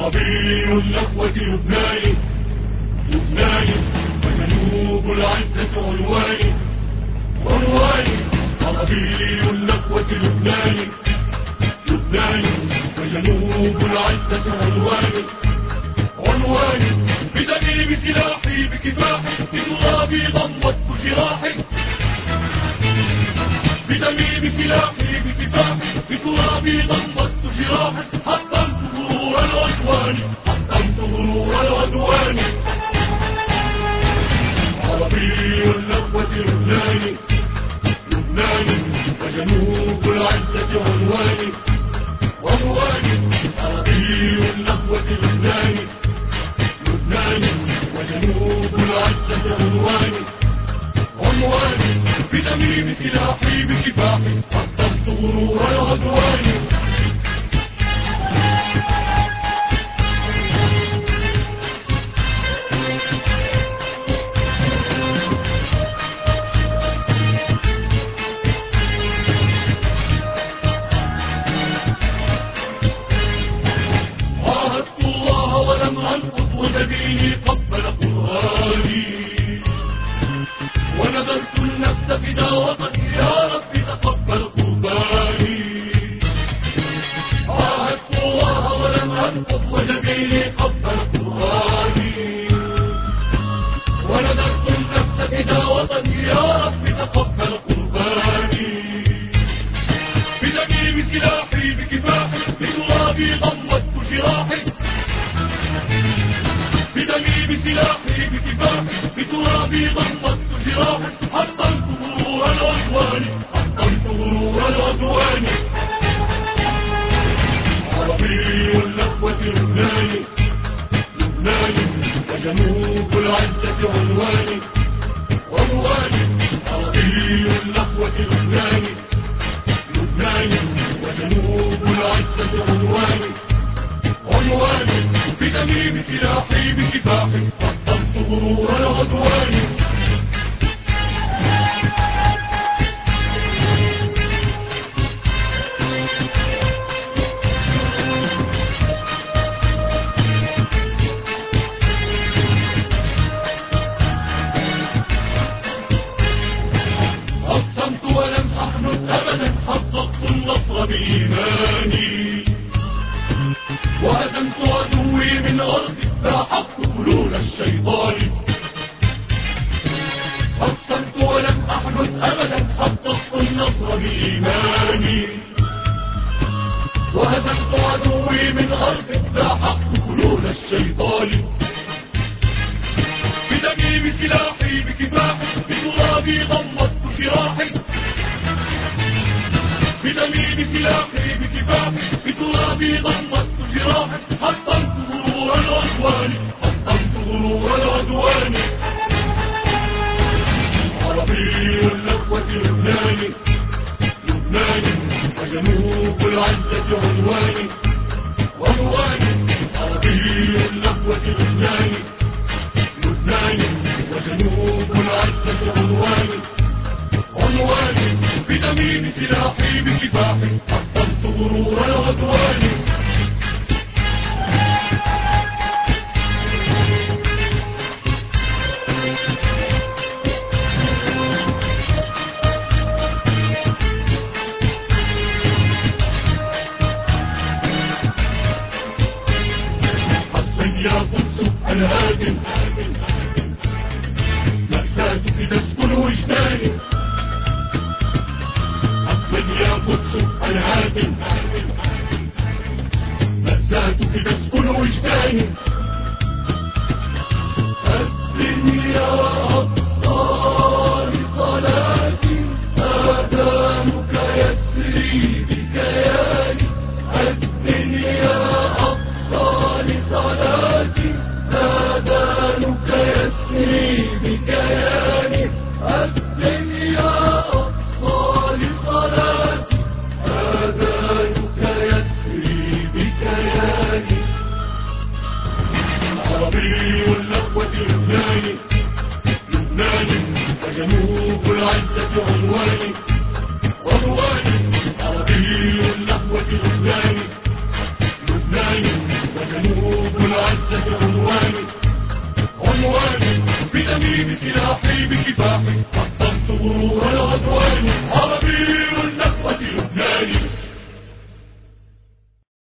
عربي النخوة لبناني، لبناني وجنوب العزة عنواني، عنواني. عربي النخوة لبناني، لبناني وجنوب العزة عنواني، عنواني. بدمي بسلاحي بكفاحي بترابي ضمت جراحي، بدمي بسلاحي بكفاحي بترابي ضمت جراحي. حطمت غرور العدوان، حطمت غرور العدوان. عربي النخوة لبناني، لبناني وجنوب العزة عنواني، عنواني. عربي النخوة لبناني، لبناني وجنوب العزة عنواني، عنواني. بدمي بسلاحي بكفاحي حطمت غرور العدوان. عاهدت الله ولم أنقض وسبيلي قبل قرآني، ونذرت النفس فدا وطني يا رب تقبل قرباني. عاهدت الله ولم أنقض وسبيلي قبل قرآني، ونذرت النفس فدا وطني يا رب تقبل قرباني. بدمي بسلاحي بكفاحي بترابي ضمت جراحي، بدمي بسلاحي بكفاحي بترابي ضمت جراحي. حطمت غرور العدوان، حطمت غرور العدوان. عربي النخوة لبناني، لبناني وجنوب العزة عنواني، عنواني. عربي النخوة لبناني، لبناني وجنوب العزة عنواني، عنواني. بدمي بسلاحي بكفاحي حطمت غرور العدوان. أقسمت ولم أحنث أبدا، حققت النصر بإيماني، وهزمت عدوي من أرضي، لاحقت حلول الشيطان. أقسمت ولم أحنث أبدا، حققت النصر بإيماني، وهزمت عدوي من أرضي، لاحقت حلول الشيطان. بدمي بسلاحي بكفاحي بترابي ضمت جراحي، بدمي بسلاحي بكفاحي بترابي ضمت جراحي. حطمت غرور العدوان، حطمت غرور العدوان. عربي النخوة لبناني، لبناني وجنوب العزة عنواني، عنواني. عربي النخوة لبناني، لبناني وجنوب العزة عنواني، عنواني. بدمي بسلاحي بكفاحي حطمت غرور العدوان. حقا يا قدس الهادم، مأساتك تسكن وجداني. حقا يا قدس الهادم، مأساتك تسكن وجداني. الدنيا أقصى لصلاتي، آذانك يسري بكياني. الدنيا أقصى لصلاتي، آذانك يسري بكياني. الدنيا أقصى لصلاتي، آذانك يسري بكياني. عربي النخوة لبناني، سيوف العزة عنواني عنواني بدمي بسلاحي بكفاحي